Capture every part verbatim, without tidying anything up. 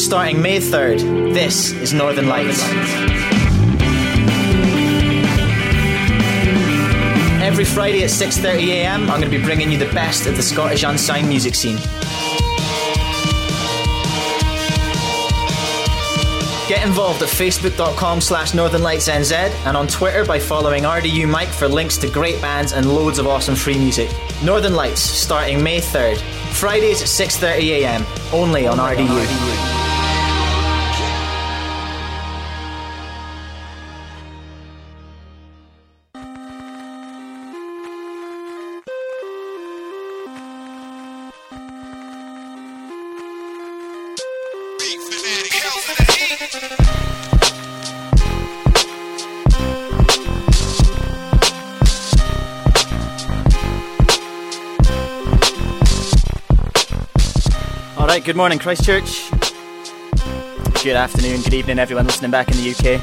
starting May third, this is Northern Lights. Every Friday at six thirty a m, I'm going to be bringing you the best of the Scottish unsigned music scene. Get involved at facebook.com slash Northern Lights N Z and on Twitter by following R D U Mike for links to great bands and loads of awesome free music. Northern Lights, starting May third. Fridays at six thirty a m, only on R D U. Alright, good morning Christchurch. Good afternoon, good evening everyone listening back in the U K.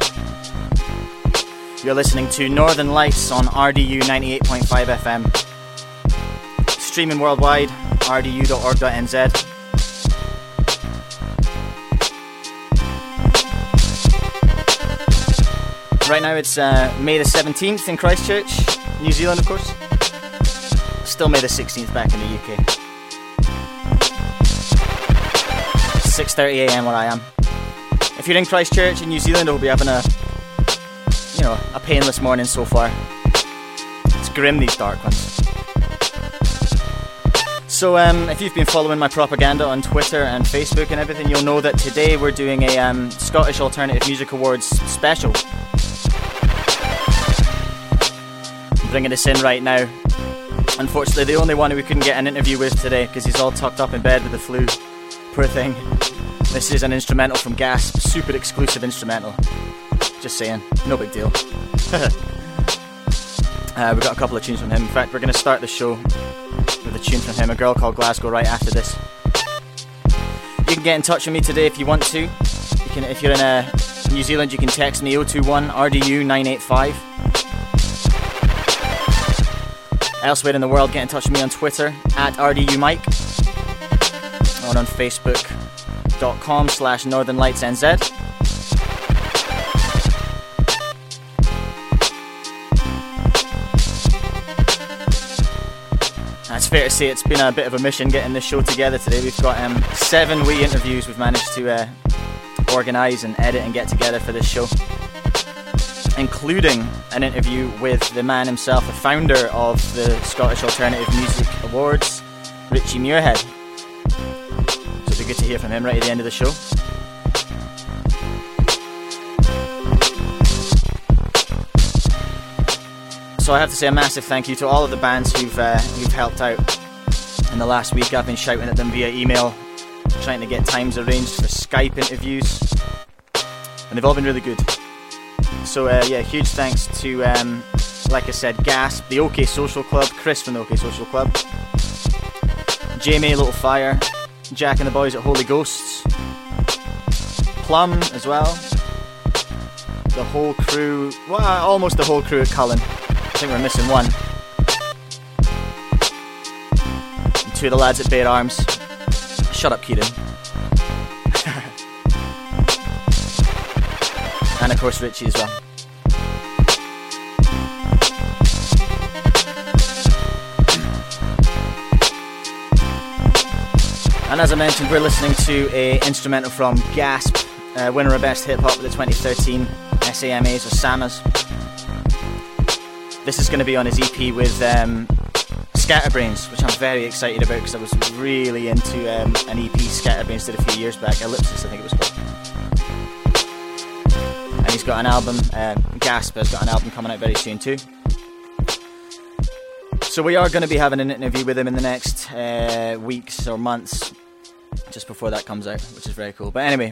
You're listening to Northern Lights on R D U ninety-eight point five F M. Streaming worldwide, r d u dot org dot n z. Right now it's uh, May the seventeenth in Christchurch, New Zealand of course. Still May the sixteenth back in the U K. six thirty a m where I am. If you're in Christchurch in New Zealand, I hope you're having a, you know, a painless morning so far. It's grim, these dark ones. So um, if you've been following my propaganda on Twitter and Facebook and everything, you'll know that today we're doing a um, Scottish Alternative Music Awards special. I'm bringing this in right now. Unfortunately, the only one who we couldn't get an interview with today because he's all tucked up in bed with the flu. Poor thing. This is an instrumental from Gasp, super exclusive instrumental. Just saying, no big deal. uh, we've got a couple of tunes from him. In fact, we're going to start the show with a tune from him, A Girl Called Glasgow, right after this. You can get in touch with me today if you want to. You can, if you're in uh, New Zealand, you can text me oh two one R D U nine eight five. Elsewhere in the world, get in touch with me on Twitter at R D U Mike. Or on facebook.com slash Northern Lights N Z. It's fair to say it's been a bit of a mission getting this show together today. We've got um, seven wee interviews we've managed to uh, organise and edit and get together for this show, including an interview with the man himself, the founder of the Scottish Alternative Music Awards, Richie Muirhead. Good to hear from him right at the end of the show. So I have to say a massive thank you to all of the bands who've uh, who've helped out in the last week. I've been shouting at them via email, trying to get times arranged for Skype interviews, and they've all been really good. So uh, yeah, huge thanks to, um, like I said, Gasp, the OK Social Club, Chris from the OK Social Club, Jamie Little Fire, Jack and the boys at Holy Ghosts, Plum as well, the whole crew, well, almost the whole crew at Cullen. I think we're missing one. And two of the lads at Bare Arms. Shut up, Kieran. And of course Richie as well. And as I mentioned, we're listening to a instrumental from Gasp, uh, winner of Best Hip Hop at the twenty thirteen S A M As or SAMAs. This is going to be on his E P with um, Scatterbrains, which I'm very excited about because I was really into um, an E P Scatterbrains did a few years back, Ellipsis I think it was called. And he's got an album, uh, Gasp has got an album coming out very soon too. So we are going to be having an interview with him in the next uh, weeks or months, just before that comes out, which is very cool. But anyway,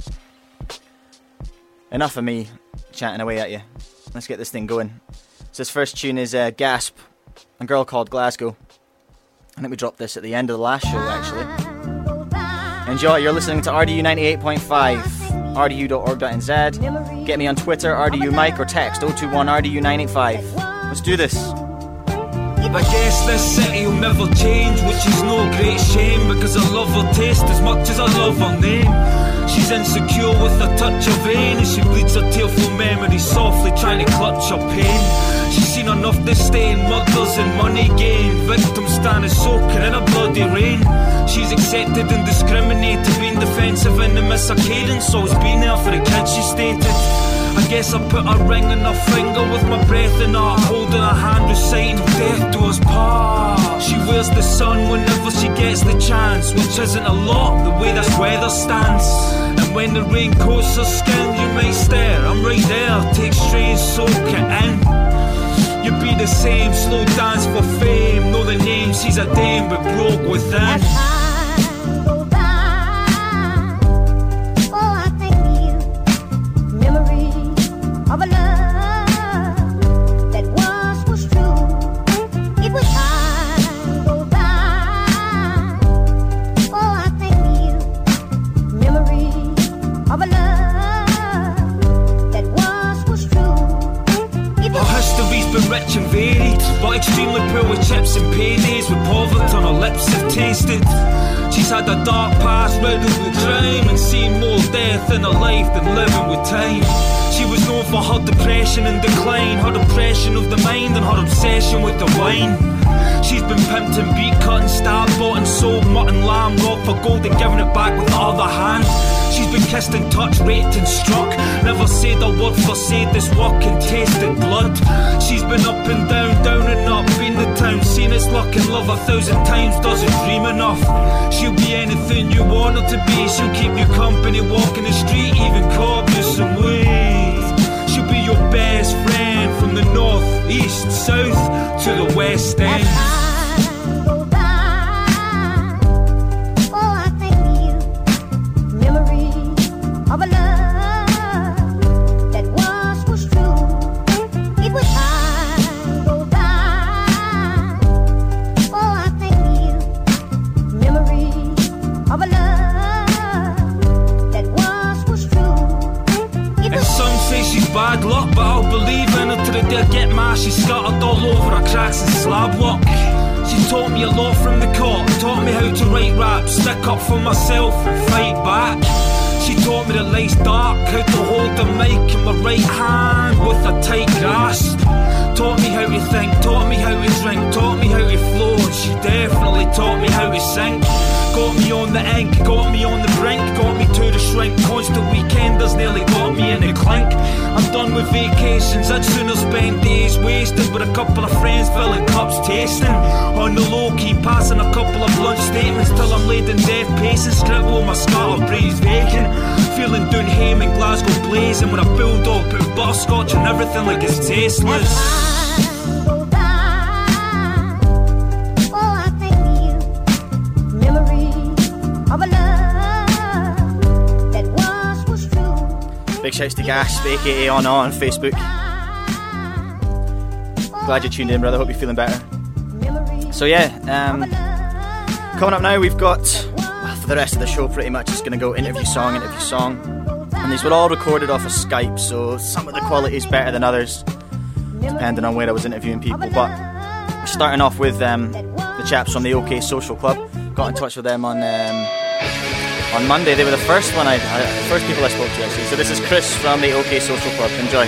enough of me chatting away at you. Let's get this thing going. So this first tune is uh, Gasp, A Girl Called Glasgow. I think we dropped this at the end of the last show, actually. Enjoy, you're listening to R D U ninety-eight point five, r d u dot org dot n z. Get me on Twitter, R D U Mike, or text oh two one R D U nine eight five. Let's do this. It's I guess this city will never change, which is no great shame, because I love her taste as much as I love her name. She's insecure with a touch of vain, and she bleeds her tearful memories softly, trying to clutch her pain. She's seen enough to stay in murders and money gain, victims standing soaking in a bloody rain. She's accepted and discriminated, being defensive in the miss her cadence, always been there for the kids, she stated. I guess I put a ring on her finger with my breath in her, holding her hand, reciting death to us part. She wears the sun whenever she gets the chance, which isn't a lot, the way this weather stands. And when the rain coats her skin, you may stare, I'm right there, take strange, soak it in. You'd be the same, slow dance for fame, know the name, she's a dame but broke within. Rich and varied, but extremely poor with chips and paydays, with poverty on her lips have tasted. She's had a dark past riddled with crime, and seen more death in her life than living with time. She was known for her depression and decline, her depression of the mind and her obsession with the wine. She's been pimped and beat, cut and stabbed, bought and sold mutton, lamb, robbed for gold and given it back with the other hand. She's been kissed and touched, raped and struck, never said a word for said this work and tasted blood. She's been up and down, down and up, been the town, seen its luck and love a thousand times, doesn't dream enough. She'll be anything you want her to be, she'll keep you company, walking the street, even carve you some ways. She'll be your best friend from the north, east, south to the west end. Bad luck, but I'll believe in her till the day I get mad. She's scattered all over her cracks and slab work. She taught me a lot from the court, taught me how to write rap, stick up for myself and fight back. She taught me that life's dark, how to hold the mic in my right hand with a tight grasp. Taught me how to think, taught me how to drink, taught me how to flow, and she definitely taught me how to sink. Got me on the ink, got me on the brink, got me to the shrink. Constant weekenders nearly got me in the clink. I'm done with vacations, I'd sooner spend days wasted with a couple of friends filling cups tasting. On the low key, passing a couple of blunt statements till I'm laid in death pacing. Scribble my scarlet breeze vacant. Feeling Doonham and Glasgow blazing when I build up, put butterscotch and everything like it's tasteless. Big shouts to Gasp, aka On On, on Facebook. Glad you tuned in, brother. Hope you're feeling better. So yeah, um, coming up now, we've got, well, for the rest of the show, pretty much it's going to go interview song, interview song, and these were all recorded off of Skype. So some of the quality is better than others, depending on where I was interviewing people. But starting off with um, the chaps from the OK Social Club. Got in touch with them on. Um, On Monday, they were the first one I, I first people I spoke to actually. So this is Chris from the OK Social Club. Enjoy.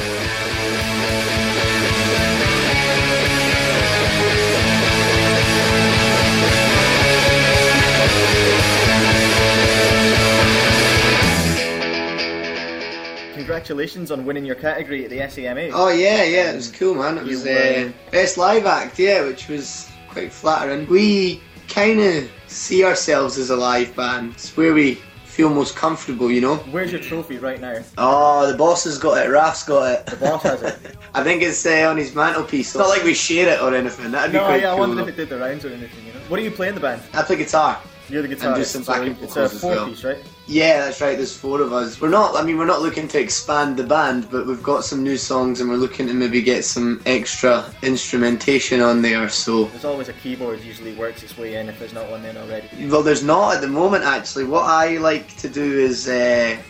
Congratulations on winning your category at the S A M A. Oh yeah, yeah, it was cool, man. It was uh, best live act, yeah, which was quite flattering. We kind of see ourselves as a live band. It's where we feel most comfortable, you know. Where's your trophy right now? Oh, the boss has got it, Raf's got it. The boss has it? I think it's uh, on his mantelpiece. It's not like we share it or anything. That'd be no, quite yeah, cool. I wondered if it did the rounds or anything, you know. What do you play in the band? I play guitar. You're the guitarist. And do some backing so vocals it's a four as well. piece, right? Yeah, that's right, there's four of us. We're not, I mean, we're not looking to expand the band, but we've got some new songs and we're looking to maybe get some extra instrumentation on there, so... There's always a keyboard usually works its way in if there's not one in already. Well, there's not at the moment, actually. What I like to do is... Uh,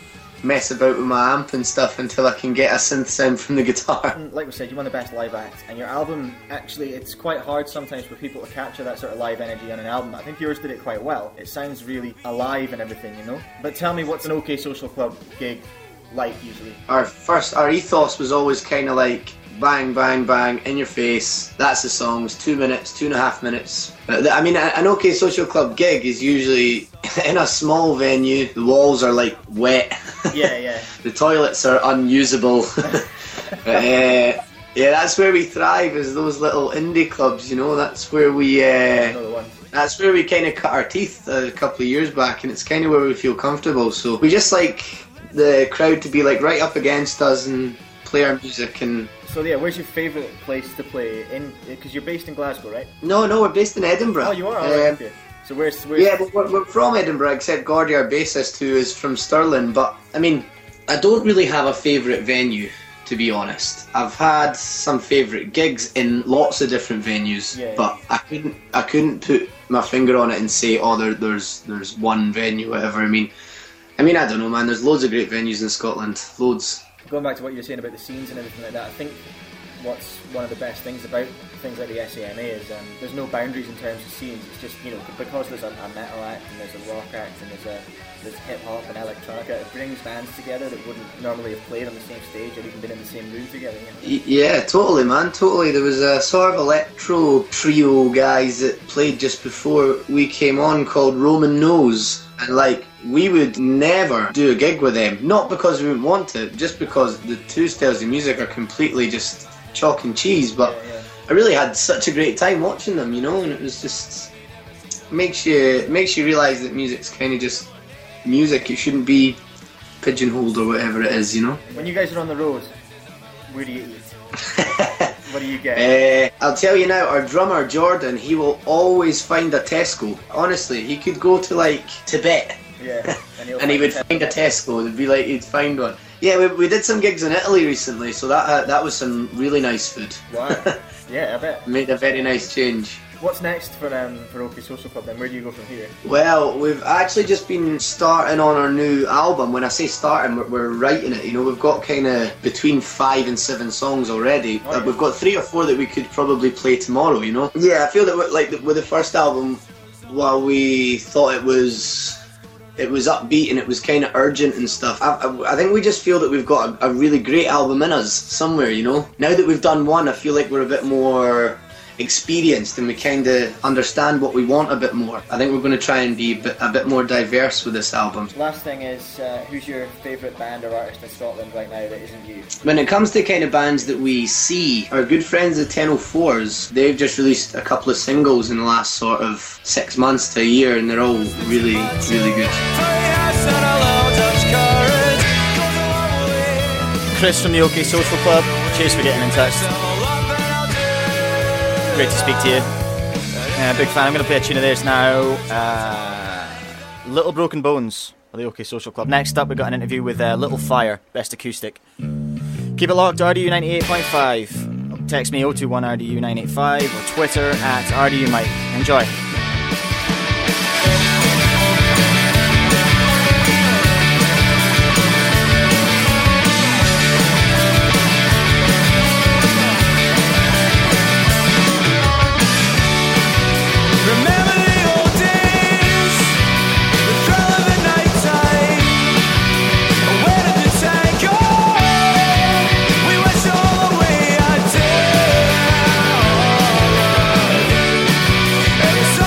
mess about with my amp and stuff until I can get a synth sound from the guitar. Like we said, you're one of the best live acts, and your album, actually, it's quite hard sometimes for people to capture that sort of live energy on an album. I think yours did it quite well. It sounds really alive and everything, you know? But tell me, what's an OK Social Club gig like, usually? Our first, our ethos was always kind of like, bang, bang, bang, in your face, that's the songs, two minutes, two and a half minutes. I mean, an OK Social Club gig is usually in a small venue, the walls are like wet. Yeah, yeah. The toilets are unusable. uh, yeah, that's where we thrive, is those little indie clubs, you know, that's where we... Uh, that's where we kind of cut our teeth a couple of years back, and it's kind of where we feel comfortable. So we just like the crowd to be like right up against us and play our music. And so yeah, where's your favourite place to play in? Because you're based in Glasgow, right? No, no, we're based in Edinburgh. Oh, you are? Um, oh, okay. So where's, where's... Yeah, but we're, we're from Edinburgh, except Gordy, our bassist, who is from Stirling. But I mean, I don't really have a favourite venue, to be honest. I've had some favourite gigs in lots of different venues, yeah, but I couldn't I couldn't put my finger on it and say, oh, there, there's there's one venue, whatever. I mean, I mean, I don't know, man. There's loads of great venues in Scotland, loads. Going back to what you were saying about the scenes and everything like that, I think what's one of the best things about things like the S A M A is um, there's no boundaries in terms of scenes. It's just, you know, because there's a, a metal act and there's a rock act and there's a there's hip hop and electronica, it brings bands together that wouldn't normally have played on the same stage or even been in the same room together. You know? Yeah, totally, man, totally. There was a sort of electro trio guys that played just before we came on called Roman Nose, and like, we would never do a gig with them, not because we wouldn't want to, just because the two styles of music are completely just chalk and cheese. But yeah, yeah. I really had such a great time watching them, you know, and it was just makes you makes you realise that music's kind of just music. It shouldn't be pigeonholed or whatever it is, you know. When you guys are on the road, where do you eat? What do you get? Uh, I'll tell you now, our drummer Jordan, he will always find a Tesco. Honestly, he could go to like Tibet. Yeah, and, and he would find a Tesco. It'd be like he'd find one. Yeah, we, we did some gigs in Italy recently, so that uh, that was some really nice food. Wow. Yeah, I bet. Made a very nice change. What's next for um for OK Social Club then? Where do you go from here? Well, we've actually just been starting on our new album. When I say starting, we're, we're writing it. You know, we've got kind of between five and seven songs already. Oh, yeah. uh, we've got three or four that we could probably play tomorrow. You know. Yeah, I feel that with, like with the first album, while we thought it was. It was upbeat and it was kind of urgent and stuff. I, I, I think we just feel that we've got a, a really great album in us somewhere, you know. Now that we've done one, I feel like we're a bit more experienced and we kind of understand what we want a bit more. I think we're going to try and be a bit, a bit more diverse with this album. Last thing is, uh, who's your favourite band or artist in Scotland right now that isn't you? When it comes to kind of bands that we see, our good friends the ten oh fours, they've just released a couple of singles in the last sort of six months to a year, and they're all really, really good. Chris from the OK Social Club, cheers for getting in touch. Great to speak to you. Uh, big fan. I'm going to play a tune of theirs now. Uh, Little Broken Bones of the OK Social Club. Next up, we've got an interview with uh, Little Fire, Best Acoustic. Keep it locked, R D U ninety-eight point five. Text me oh two one R D U nine eight five or Twitter at R D U Mike. Enjoy. It's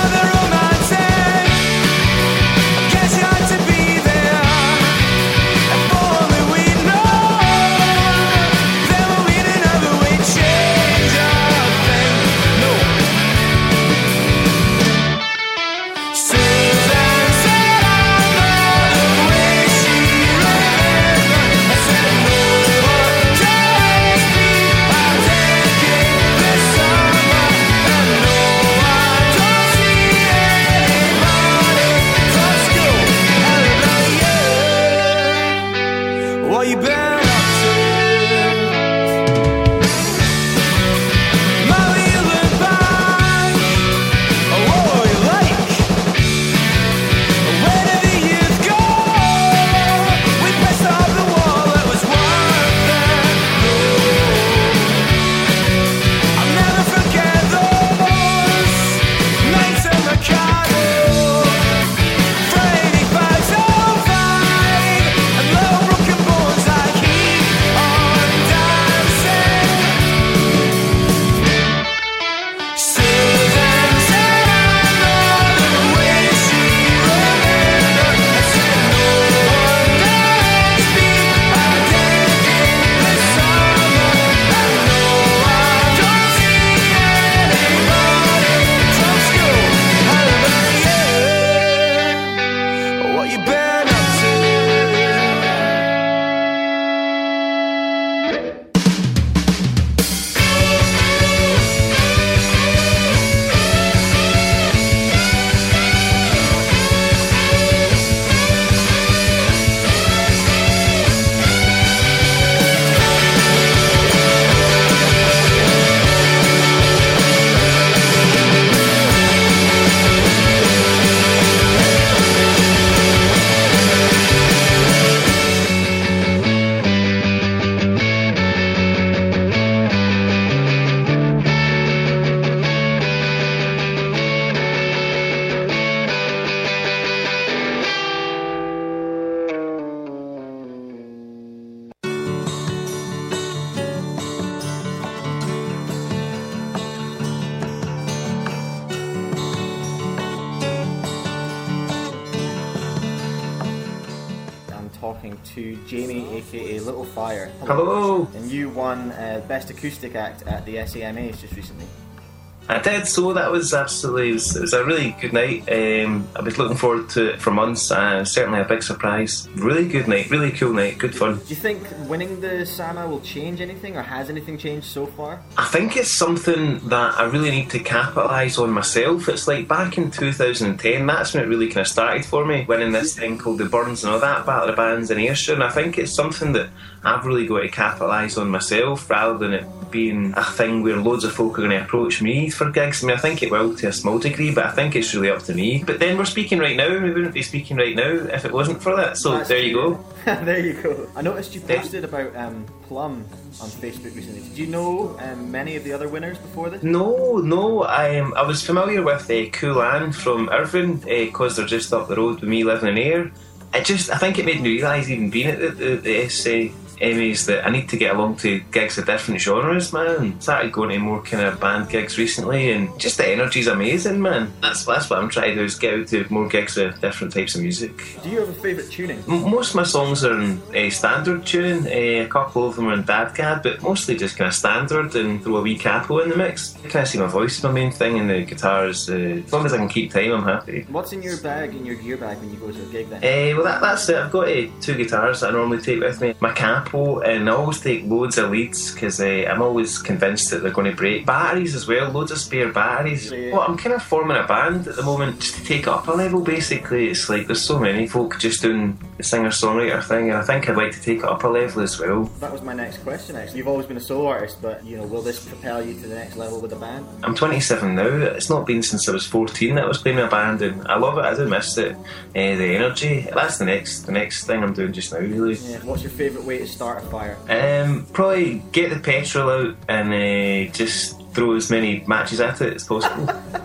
to Jamie, aka Little Fire. Hello. And you won uh, Best Acoustic Act at the S A M As just recently. I did, so that was absolutely, it was, it was a really good night. Um, I was looking forward to it for months, and certainly a big surprise. Really good night, really cool night, good fun. Do you think winning the S A M A will change anything, or has anything changed so far? I think it's something that I really need to capitalise on myself. It's like back in two thousand ten, that's when it really kind of started for me, winning this thing called the Burns and all that, Battle of the Bands in Ayrshire, and I think it's something that I've really got to capitalise on myself, rather than it being a thing where loads of folk are going to approach me for gigs. I mean, I think it will to a small degree, but I think it's really up to me. But then we're speaking right now, and we wouldn't be speaking right now if it wasn't for that, so That's there you true. go. There you go. I noticed you posted about um, Plum on Facebook recently. Did you know um, many of the other winners before this? No, no, I, um, I was familiar with uh, Cool Ann from Irvine, because uh, they're just up the road with me living in Ayr. It just, I think it made me realise, even being at the, the, the S A M As, that I need to get along to gigs of different genres, man. Started going to more kind of band gigs recently, and just the energy's amazing, man. That's that's what I'm trying to do, is get out to more gigs of different types of music. Do you have a favourite tuning? M- most of my songs are in uh, standard tuning, uh, a couple of them are in dadcad, but mostly just kind of standard, and throw a wee capo in the mix. I kind of see my voice is my main thing, and the guitars, uh, as long as I can keep time, I'm happy. What's in your bag, in your gear bag, when you go to a gig then? Uh, well, that, that's it. I've got uh, two guitars that I normally take with me. My capo, and I always take loads of leads, because uh, I'm always convinced that they're going to break. Batteries as well, loads of spare batteries. Yeah. Well, I'm kind of forming a band at the moment just to take it up a level, basically. It's like there's so many folk just doing the singer-songwriter thing, and I think I'd like to take it up a level as well. That was my next question, actually. You've always been a solo artist, but, you know, will this propel you to the next level with a band? I'm twenty-seven now. It's not been since I was fourteen that I was playing in a band, and I love it. I do miss it. Uh, the energy. That's the next the next thing I'm doing just now, really. Yeah. What's your favourite way to start a fire? Um, probably get the petrol out and uh, just throw as many matches at it as possible.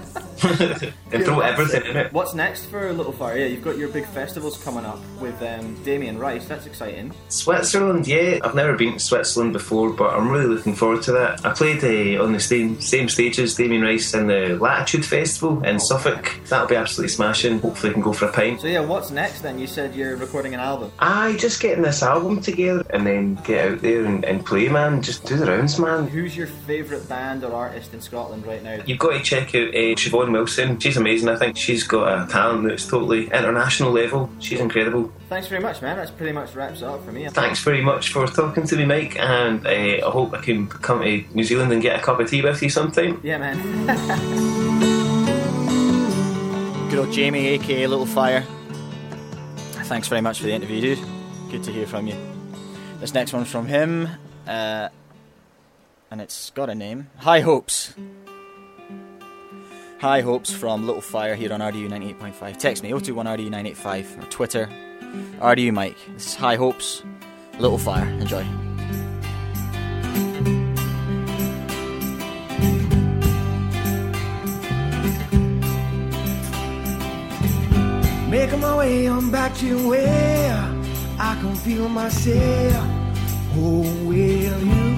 And throw everything in it. What's next for Little Fire? Yeah, you've got your big festivals coming up with um, Damien Rice. That's exciting. Switzerland, yeah. I've never been to Switzerland before, but I'm really looking forward to that. I played uh, on the same same stage as Damien Rice in the Latitude Festival in Suffolk. That'll be absolutely smashing. Hopefully I can go for a pint. So yeah, what's next then? You said you're recording an album. Aye, just getting this album together and then get out there and, and play, man. Just do the rounds, man. Who's your favourite band or artist in Scotland right now? You've got to check out uh, Siobhan Wilson. She's amazing. I think she's got a talent that's totally international level. She's incredible. Thanks very much, man. That's pretty much wraps it up for me. Thanks very much for talking to me, Mike, and uh, I hope I can come to New Zealand and get a cup of tea with you sometime. Yeah, man. Good old Jamie, aka Little Fire. Thanks very much for the interview, dude. Good to hear from you. This next one's from him, uh, and it's got a name. High Hopes. High Hopes from Little Fire here on R D U ninety-eight point five. Text me, oh two one R D U nine eight five, or Twitter, R D U Mike. This is High Hopes, Little Fire. Enjoy. Making my way on back to where I can feel myself. Oh, will you?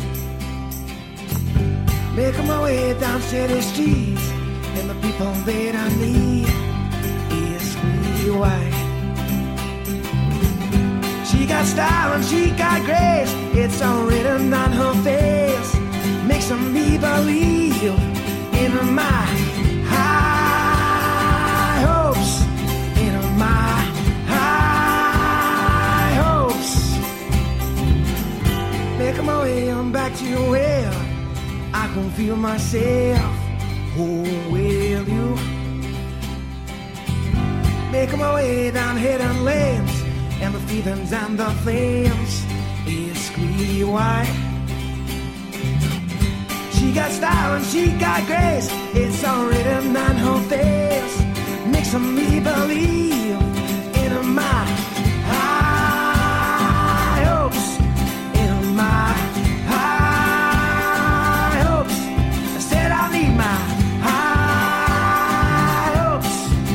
Making my way down city streets, and the people that I need is me white. She got style and she got grace, it's all written on her face, makes me believe in my high hopes, in my high hopes. Making my way on back to where I can feel myself. Oh, will you? Making my way down hidden lanes, and the feelings and the flames is squeaky white. She got style and she got grace, it's all written on her face, makes me believe in my high hopes, in my high hopes. I said I need my high hopes,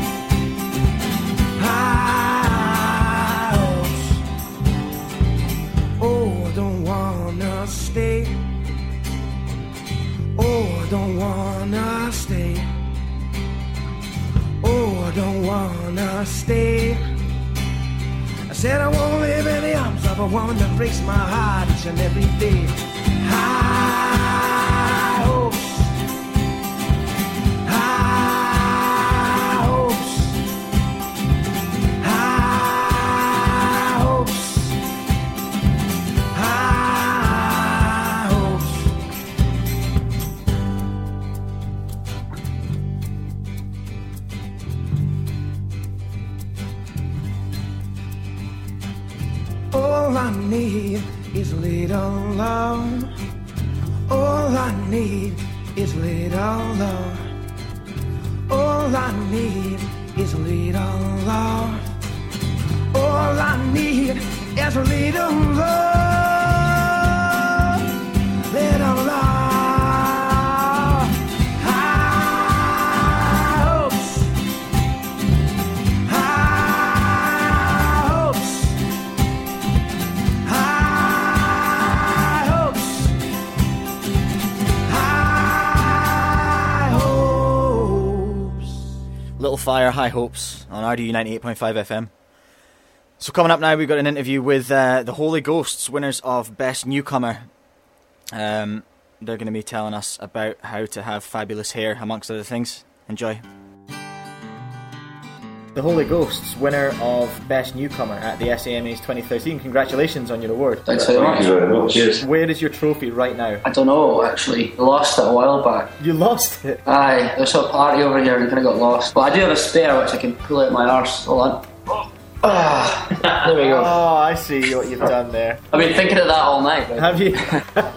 high hopes. Oh, I don't wanna stay. Oh, I don't wanna stay. Oh, I don't wanna stay. I Said I won't live in the arms of a woman that breaks my heart each and every day. High hopes, high hopes, high hopes, high hopes. All I need is a little love. All I need is a little love. All I need is a little love. All I need is a little love. Little love. High hopes. High hopes. High hopes. High hopes. Little Fire, High Hopes on R D U ninety-eight point five F M. So coming up now, we've got an interview with uh, the Holy Ghosts, winners of Best Newcomer. Um, they're going to be telling us about how to have fabulous hair, amongst other things. Enjoy. The Holy Ghosts, winner of Best Newcomer at the S A M As twenty thirteen. Congratulations on your award. Thanks very much. Thank you very much. Cheers. Where is your trophy right now? I don't know, actually. I lost it a while back. You lost it? Aye, there's a party over here and kind of got lost. But I do have a spare which I can pull out my arse. Hold on. Ah, there we go. Oh, I see what you've done there. I've been thinking of that all night. Right? Have you?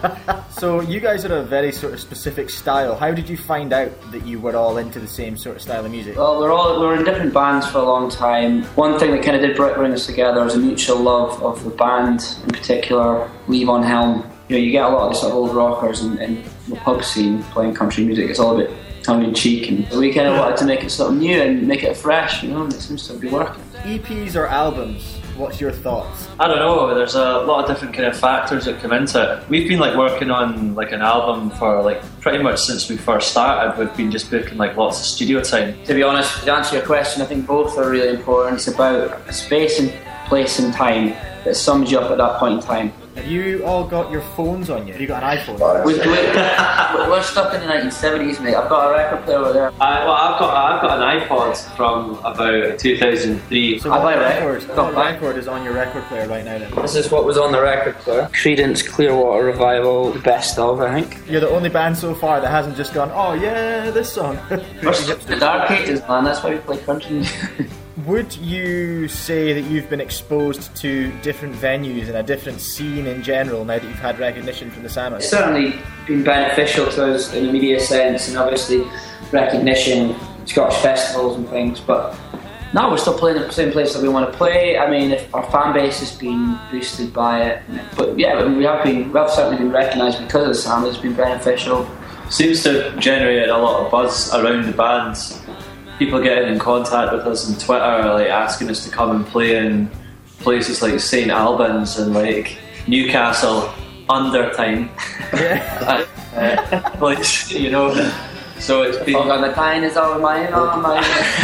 So you guys are a very sort of specific style. How did you find out that you were all into the same sort of style of music? Well, we're all we were in different bands for a long time. One thing that kind of did bring us together was a mutual love of the band, in particular, Levon Helm. You know, you get a lot of these sort of old rockers in, in the pub scene playing country music. It's all a bit tongue in cheek, and we kind of wanted to make it something new and make it fresh, you know, and it seems to be working. E Ps or albums? What's your thoughts? I don't know, there's a lot of different kind of factors that come into it. We've been like working on like an album for like pretty much since we first started. We've been just booking like lots of studio time. To be honest, to answer your question, I think both are really important. It's about space and place and time that sums you up at that point in time. Have you all got your phones on you? Have you got an iPhone? We, we, we're stuck in the nineteen seventies, mate. I've got a record player over there. I, well, I've got I've got an iPod from about two thousand three. So I what buy a record, record. what record is on your record player right now then? This is what was on the record player. Creedence Clearwater Revival, the best of, I think. You're the only band so far that hasn't just gone, oh yeah, this song. The Dark Ages, man. That's why we play country. Would you say that you've been exposed to different venues and a different scene in general now that you've had recognition from the SAMAs? It's certainly been beneficial to us in a media sense, and obviously recognition, Scottish festivals and things, but now we're still playing in the same place that we want to play. I mean, if our fan base has been boosted by it, but yeah, we have been, we have certainly been recognised because of the SAMAs. It's been beneficial. Seems to have generated a lot of buzz around the bands. People getting in contact with us on Twitter, like asking us to come and play in places like Saint Albans and like Newcastle under time. Yeah. uh, like, you know, so it's been. Oh, the kind is all mine, all mine.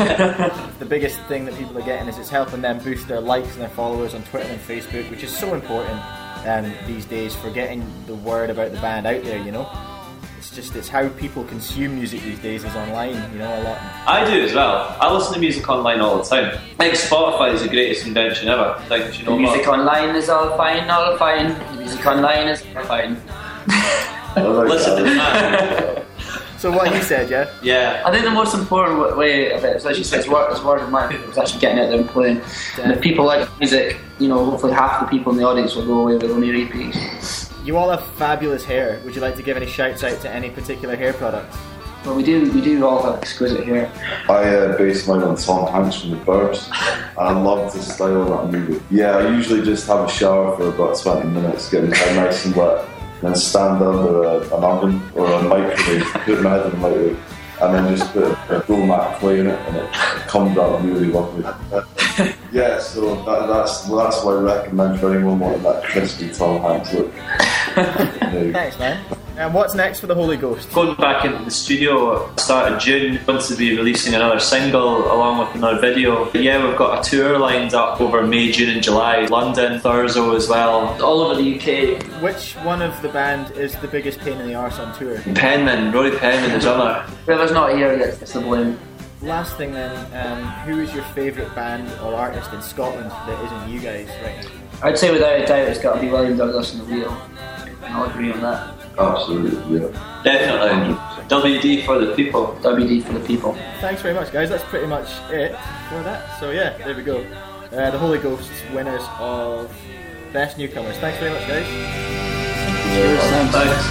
The biggest thing that people are getting is it's helping them boost their likes and their followers on Twitter and Facebook, which is so important um, these days for getting the word about the band out there, you know. It's just, it's how people consume music these days is online, you know, a lot. I do as well. I listen to music online all the time. I think Spotify is the greatest invention ever. I think, you know, the music what? online is all fine, all fine. The music online is all fine. Listen to the man. So what he said, yeah? Yeah. I think the most important way of it is, as you said, is word, is word of mouth. It's actually getting out there and playing. And if people like music, you know, hopefully half the people in the audience will go away with only E Ps. You all have fabulous hair. Would you like to give any shouts out to any particular hair products? Well, we do we do all have exquisite hair. I uh, base mine on Tom Hanks from The Burbs, and I love the style of that movie. Yeah, I usually just have a shower for about twenty minutes, get my hair nice and wet, then stand under a, an oven or a microwave, put my head in the microwave, and then just put a gold mat clay in it, and it comes out really lovely. Yeah, so that, that's well, that's what I recommend for anyone wanting that crispy Tom Hanks look. Thanks, man. And what's next for the Holy Ghost? Going back into the studio start of June, going to be releasing another single along with another video. Yeah, we've got a tour lined up over May, June and July. London, Thurso as well. All over the U K. Which one of the band is the biggest pain in the arse on tour? Penman, Rory Penman, the drummer. Whoever's not here gets the blame. Last thing then, um, who is your favourite band or artist in Scotland that isn't you guys right now? I'd say without a doubt it's got to be William Douglas and the Wheel. I'll agree on that. Absolutely, yeah. Definitely. W D for the people. W D for the people. Thanks very much, guys. That's pretty much it for that. So yeah, there we go. Uh, the Holy Ghosts, winners of Best Newcomers. Thanks very much, guys. Cheers, thanks.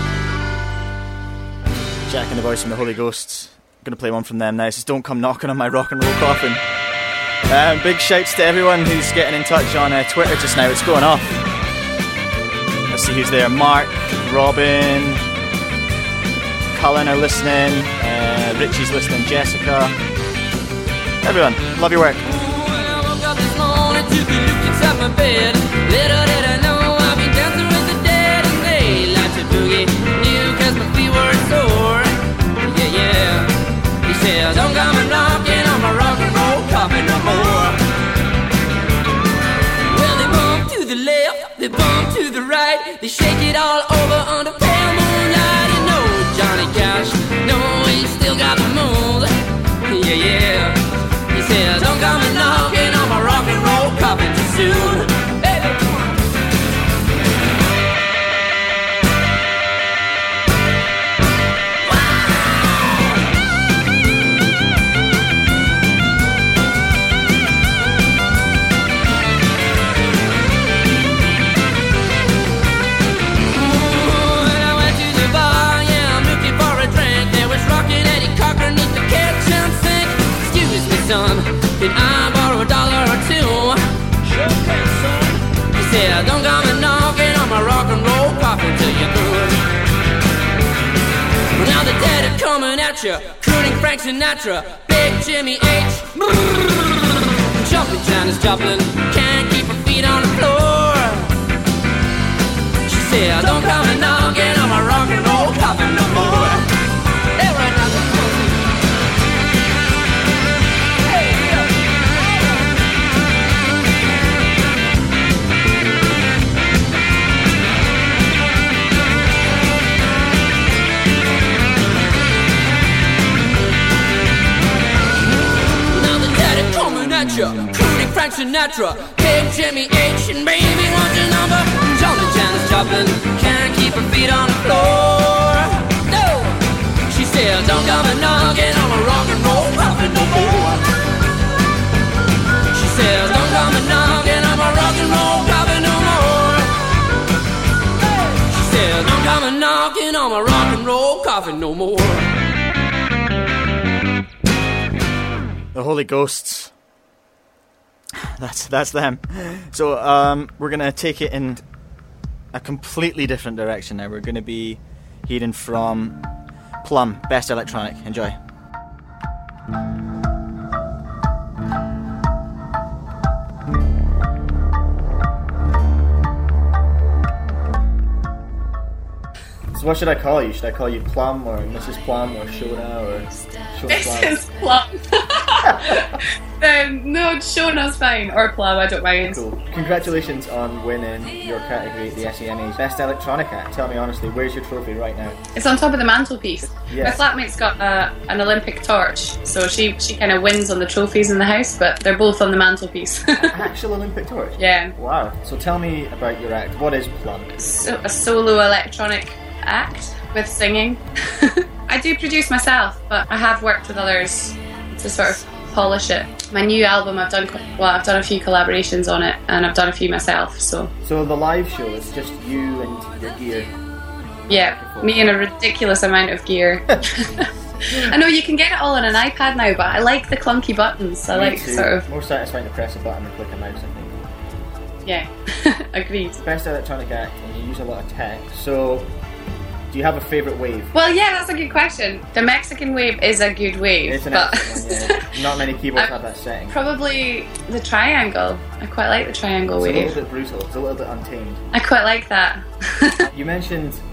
Jack and the boys from the Holy Ghosts. I'm going to play one from them now. This is Don't Come Knocking on My Rock and Roll Coffin. Um, big shouts to everyone who's getting in touch on uh, Twitter just now. It's going off. Let's see who's there. Mark, Robin, Cullen are listening, uh, Richie's listening, Jessica. Everyone, love your work. I woke up this morning, took a look inside my bed. Little did I know I'd be dancing with the dead, and they like to boogie you cause my feet were sore. Yeah, yeah. He said, don't come and knocking on my rock and roll coffin no more. Well, they bump to the left, they bump to the right, they shake it all over under pale moonlight. You know Johnny Cash, no, he still got the moves. Yeah, yeah. He says, don't come and knocking on my rock and roll coffin too soon. Hey. Son, can I borrow a dollar or two? Sure can, son. He said, don't come and knocking on my rock and roll coffin till you're through. Well, now the dead are coming at you, crooning Frank Sinatra, Big Jimmy H. Jumping Janis Joplin, can't keep her feet on the floor. She said, don't come and knocking on my rock and roll coffin no more. Hey, right now, crooning Frank Sinatra, Big Jimmy H, and baby, what's your number? Jumping Janis Joplin, can't keep her feet on the floor. No, she said, don't come and knocking on my rock and roll coffin no more. She said, don't come and knocking on my rock and roll coffin no more. She said, don't come and knocking on my rock and roll coffin no more. The Holy Ghosts. That's that's them. So um, we're gonna take it in a completely different direction now. We're gonna be hearing from Plum, Best Electronic. Enjoy. So what should I call you? Should I call you Plum or Missus Plum or Shona or Shona Missus Plum? um, no, Shona's fine. Or Plum, I don't mind. Cool. Congratulations on winning your category at the S E M A's Best Electronic Act. Tell me honestly, where's your trophy right now? It's on top of the mantelpiece. Yes. My flatmate's got uh, an Olympic torch, so she, she kind of wins on the trophies in the house, but they're both on the mantelpiece. Actual Olympic torch? Yeah. Wow. So tell me about your act. What is Plum? So, a solo electronic act with singing. I do produce myself, but I have worked with others to sort of polish it. My new album, I've done well. I've done a few collaborations on it, and I've done a few myself. So. So the live show is just you and your gear. Yeah, me and a ridiculous amount of gear. I know you can get it all on an iPad now, but I like the clunky buttons. I Me like too. sort of. More satisfying to press a button and click a mouse, I think. Yeah, agreed. Best electronic act, and you use a lot of tech. So, do you have a favourite wave? Well, yeah, that's a good question. The Mexican wave is a good wave, It's an but excellent one, yeah. Not many keyboards I- have that setting. probably the triangle. I quite like the triangle It's a wave. little bit brutal. It's a little bit untamed. I quite like that. You mentioned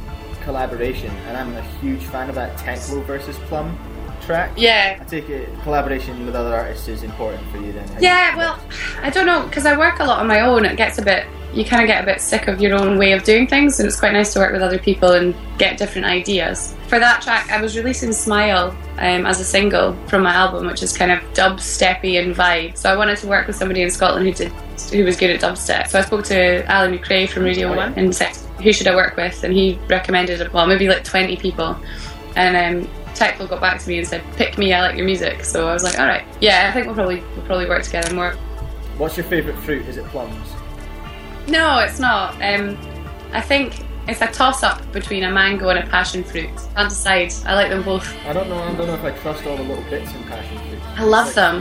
collaboration, and I'm a huge fan of that Techno versus Plum track. Yeah. I take it collaboration with other artists is important for you then. Yeah, well, I don't know, because I work a lot on my own. It gets a bit, you kind of get a bit sick of your own way of doing things, and it's quite nice to work with other people and get different ideas. For that track, I was releasing Smile um, as a single from my album, which is kind of dubsteppy and vibe. So I wanted to work with somebody in Scotland who did, who was good at dubstep. So I spoke to Alan McRae from Radio One and said, who should I work with? And he recommended, well, maybe like twenty people. And um, Techno got back to me and said, pick me, I like your music. So I was like, alright, yeah, I think we'll probably we'll probably work together more. What's your favourite fruit? Is it plums? No, it's not. Um, I think it's a toss-up between a mango and a passion fruit. I can't decide. I like them both. I don't know. I don't know if I trust all the little bits in passion fruit. I love It's them.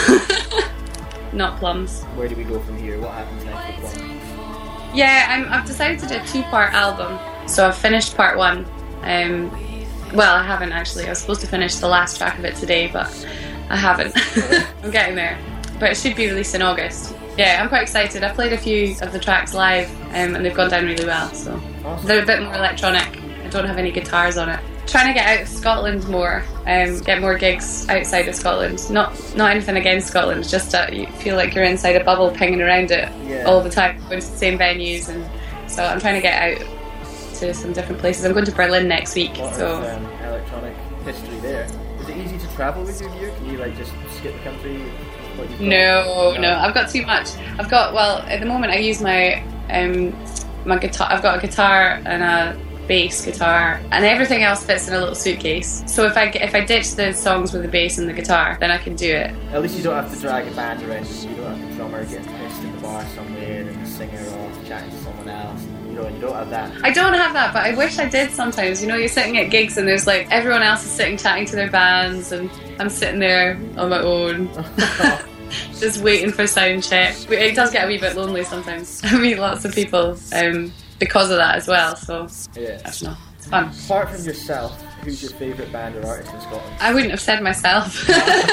like Not plums. Where do we go from here? What happens next with plums? Yeah, I'm, I've decided to do a two-part album. So I've finished part one. Um, well, I haven't actually. I was supposed to finish the last track of it today, but I haven't. I'm getting there. But it should be released in August. Yeah, I'm quite excited. I've played a few of the tracks live um, and they've gone down really well. So Awesome. they're a bit more electronic. I don't have any guitars on it. Trying to get out of Scotland more, um, get more gigs outside of Scotland. Not not anything against Scotland, just that you feel like you're inside a bubble pinging around it Yeah. all the time, going to the same venues. And so I'm trying to get out to some different places. I'm going to Berlin next week. What So is um, electronic history there? Is it easy to travel with your gear? Can you like just skip the country? What you've got? No, no, I've got too much. I've got, well, at the moment I use my um, my guitar. I've got a guitar and a bass guitar, and everything else fits in a little suitcase. So if I if I ditch the songs with the bass and the guitar, then I can do it. At least you don't have to drag a band around. You don't have the drummer getting pissed in the bar somewhere and the singer off chatting to someone else. You know, you don't have that. I don't have that, but I wish I did sometimes. You know, you're sitting at gigs and there's like everyone else is sitting chatting to their bands, and I'm sitting there on my own. Just waiting for sound check. It does get a wee bit lonely sometimes. I meet lots of people um, because of that as well, so Yeah. I don't know. It's fun. Apart from yourself, who's your favourite band or artist in Scotland? I wouldn't have said myself.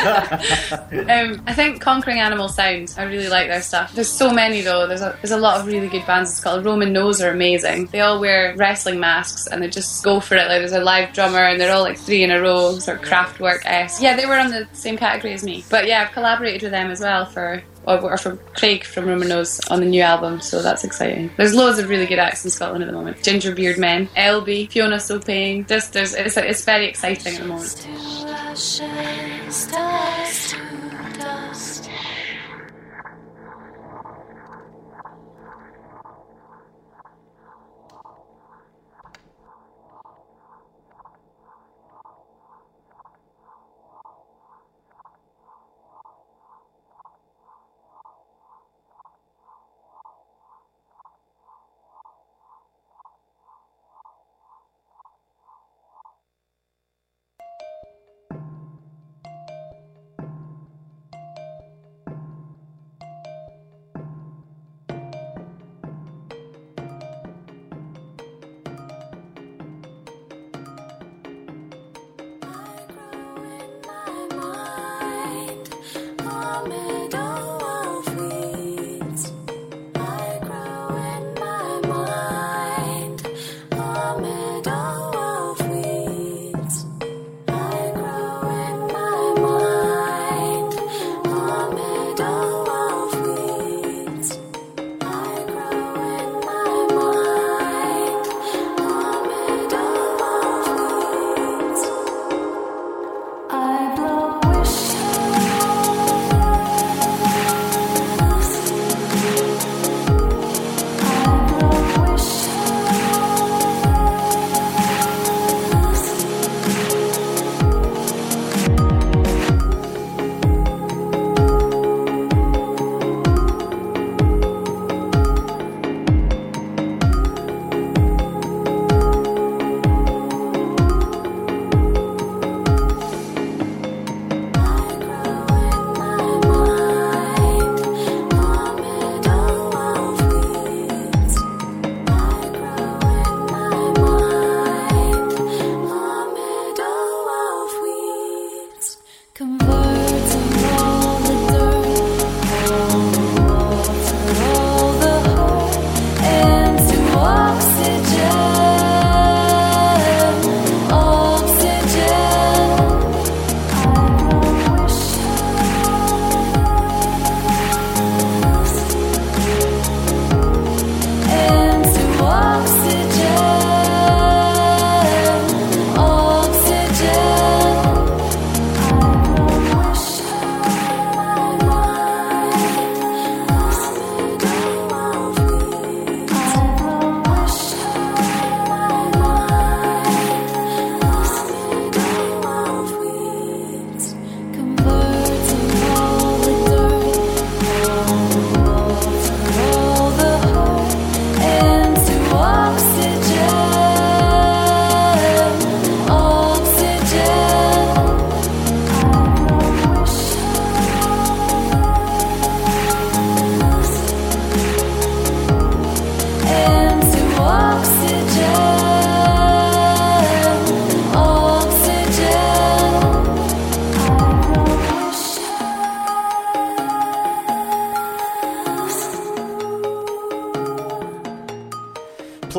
um, I think Conquering Animal Sound. I really like their stuff. There's so many though. There's a, there's a lot of really good bands in Scotland. Roman Nose are amazing. They all wear wrestling masks and they just go for it. Like there's a live drummer and they're all like three in a row, sort of Kraftwerk-esque. Yeah, they were on the same category as me. But yeah, I've collaborated with them as well for. Or from Craig from Roman Nose on the new album, so that's exciting. There's loads of really good acts in Scotland at the moment. Gingerbeard Men, Elby, Fiona Sopane. Just there's it's it's very exciting at the moment.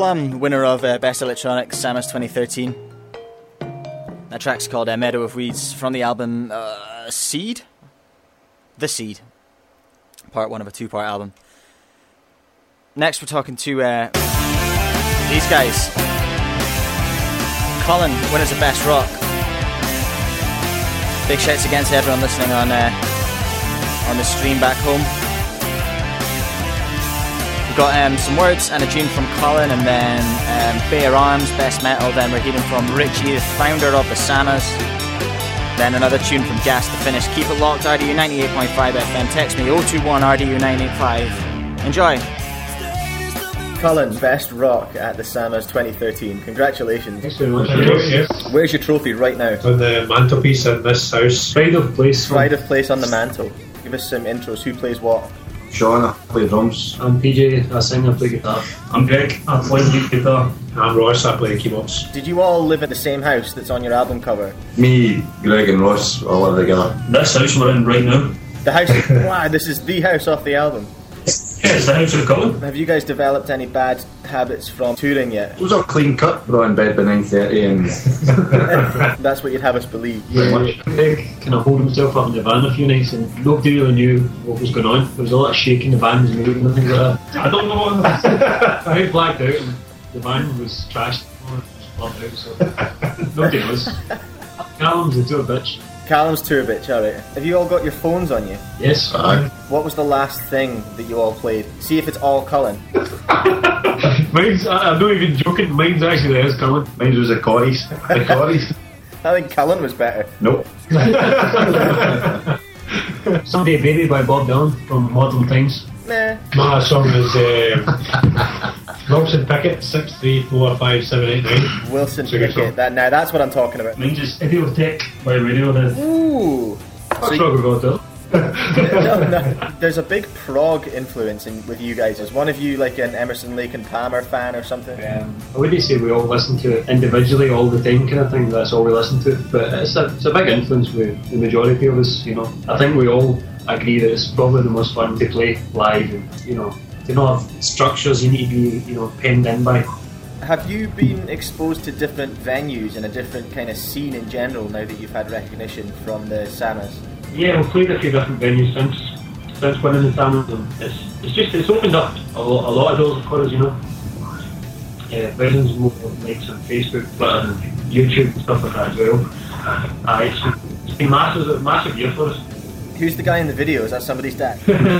Plum, winner of uh, Best Electronic SAMAs twenty thirteen. That track's called uh, Meadow of Weeds from the album uh, Seed? The Seed. Part one of a two-part album. Next we're talking to uh, these guys. Colin, winners of Best Rock. Big shouts again to everyone listening on uh, on the stream back home. We've got um, some words and a tune from Colin, and then um, Bare Arms, Best Metal. Then we're hearing from Richie, the founder of the SAMAs. Then another tune from Gas to finish. Keep it locked, R D U ninety-eight point five F M. Text me oh two one R D U nine eight five. Enjoy. Colin, Best Rock at the SAMAs twenty thirteen. Congratulations. Thanks very much. Yes. Where's your trophy right now? On the mantelpiece in this house. Pride of place. Pride of place on the mantle. Give us some intros. Who plays what? Sean, I play drums. I'm P J, I sing and play guitar. I'm Greg, I play lead guitar. I'm Ross, I play keyboards. Did you all live in the same house that's on your album cover? Me, Greg and Ross all live together. This house we're in right now. The house, wow, this is the house off the album. Yeah, it's the house we're calling. Have you guys developed any bad habits from touring yet? It was all clean cut. We're all in bed by nine thirty and... That's what you'd have us believe. Yeah, Greg kind of hold himself up in the van a few nights and nobody really knew what was going on. There was a lot of shaking, the van was moving and things like that. I don't know what it was. I blacked out and the van was trashed. Out, so nobody knows. Callum's a tour bitch. Callum's tour bitch, alright. Have you all got your phones on you? Yes. Aye. What was the last thing that you all played? See if it's all Cullen. Mine's, I'm not even joking, mine's actually is Cullen. Mine was the Corries. The Corries. I think Cullen was better. Nope. Someday Baby by Bob Dylan from Modern Times. Nah. My song is uh, Wilson Pickett, six three four five seven eight nine. Wilson Pickett, that, now that's what I'm talking about. Mine's just Idiotech by Radiohead. Ooh. What's So wrong with Bob Dylan? no, no. There's a big prog influence in, with you guys. Is one of you like an Emerson, Lake and Palmer fan or something? Um, I wouldn't say we all listen to it individually all the time kind of thing, that's all we listen to, but it's a, it's a big influence with the majority of us, you know. I think we all agree that it's probably the most fun to play live, and, you know, to not have structures you need to be, you know, penned in by. Have you been exposed to different venues and a different kind of scene in general now that you've had recognition from the SAMAs? Yeah, we've played a few different venues since since winning the SAMAs, and it's it's just it's opened up a lot, a lot of doors for us, you know. Yeah, visions, more likes on Facebook, Twitter, and YouTube and stuff like that as well. Uh, it's, it's been massive, massive year for us. Who's the guy in the video? Is that somebody's dad?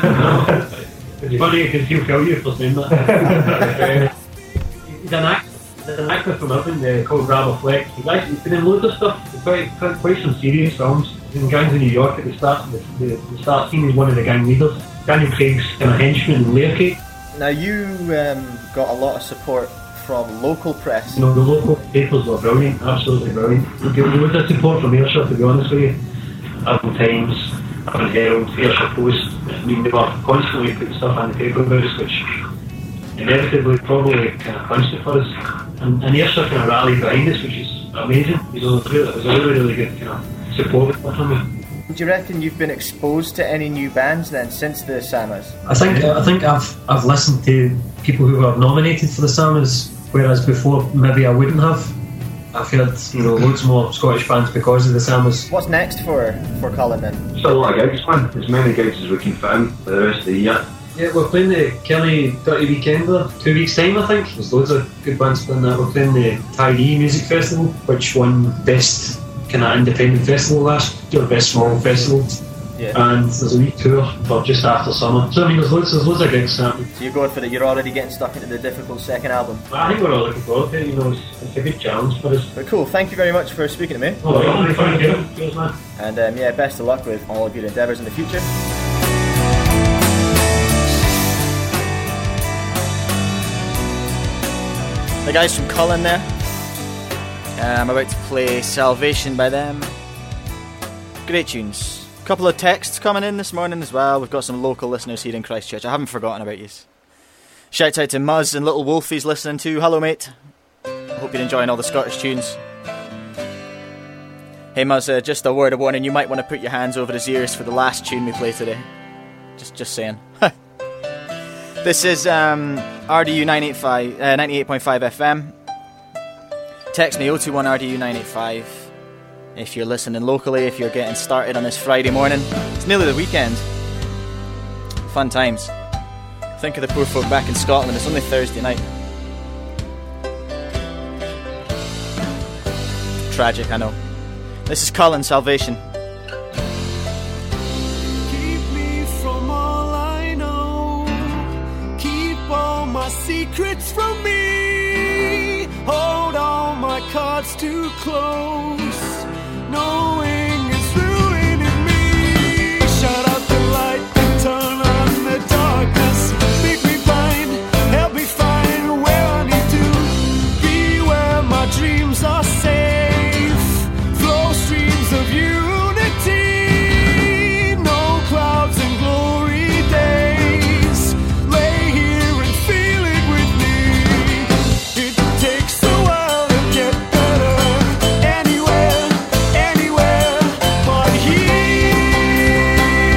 It's funny because he'll kill you for saying that. uh, he's an actor. There's an actor from Melbourne uh, called Rabbi Fleck. He's actually been in loads of stuff. He's quite, quite, quite some serious films. He's in Gangs of New York at the start. The, the, the start scene is one of the gang leaders. Daniel Craig's kind of henchman in Layer Cake. Now you um, got a lot of support from local press. You know, the local papers were brilliant, absolutely brilliant. We got loads of support from Ayrshire, to be honest with you. Urban Times, Urban Herald, Ayrshire Post. I mean, they were constantly putting stuff on the paper about us, which inevitably probably kind of punched it for us. And, and Ayrshire kind of rallied behind us, which is amazing. You know, it was, really, it was a really, really good kind of support from me. Do you reckon you've been exposed to any new bands then since the SAMAs? I think I think I've I've listened to people who were nominated for the SAMAs, whereas before maybe I wouldn't have. I've heard, you know, loads more Scottish bands because of the SAMAs. What's next for for Colin then? Still a lot of gigs, man. As many gigs as we can fit in for the rest of the year. Yeah, we're playing the Kelly Dirty Weekend there, two weeks time I think. There's loads of good bands playing that. We're playing the Tyree Music Festival, which won Best kind of Independent Festival last year, Best Small Festival. Yeah. And there's a wee tour for just after summer. So I mean, there's loads, there's loads of gigs happening. So you're going for that? You're already getting stuck into the difficult second album. I think we're all looking forward to it. You know, it's, it's a good challenge for us. But cool. Thank you very much for speaking to me. Oh, well, thank you. Cheers, man. And um, yeah, best of luck with all of your endeavours in the future. The guys from Cullen there. Uh, I'm about to play Salvation by them. Great tunes. A couple of texts coming in this morning as well. We've got some local listeners here in Christchurch. I haven't forgotten about you. Shouts out to Muzz and Little Wolfie's listening too. Hello, mate. Hope you're enjoying all the Scottish tunes. Hey, Muzz, uh, just a word of warning. You might want to put your hands over his ears for the last tune we play today. Just, just saying. This is um, R D U nine eighty-five, uh, ninety-eight point five F M. Text me oh two one R D U nine eighty-five if you're listening locally, if you're getting started on this Friday morning. It's nearly the weekend. Fun times. Think of the poor folk back in Scotland. It's only Thursday night. Tragic, I know. This is Cullen, Salvation. Keep me from all I know. Keep all my secrets from me. Hold all my cards too close. Knowing it's ruining me. Shut out the light and turn on the darkness. Make me blind, help me find where I need to be, where my dreams are safe. Flow streams of unity. No clouds and glory days. Lay here and feel it with me. It takes a while to get better. Anywhere, anywhere but here.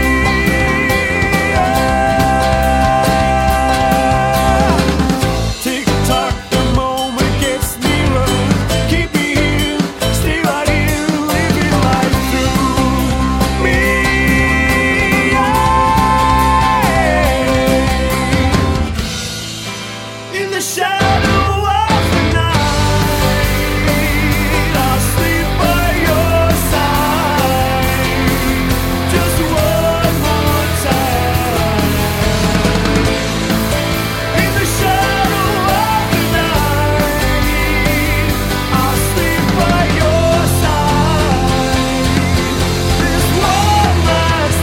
Tick tock, the moment gets nearer. Keep me here, stay right here, living life through me. In the shadow of the night, I'll sleep by your side. Just one more time. In the shadow of the night, I'll sleep by your side. This one last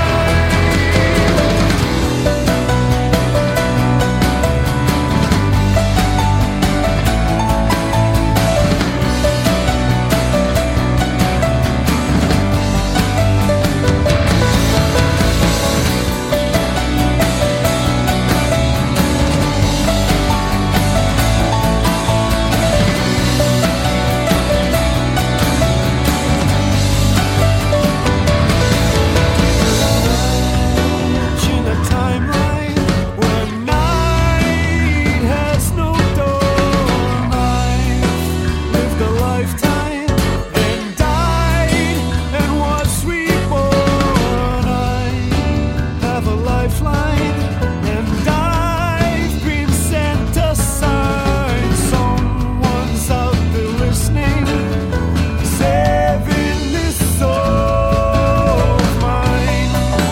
in a timeline where night has no dawn. I've lived a lifetime, then died and was reborn. I have a lifeline, and I've been sent a sign. Someone's out there listening, saving this soul of mine.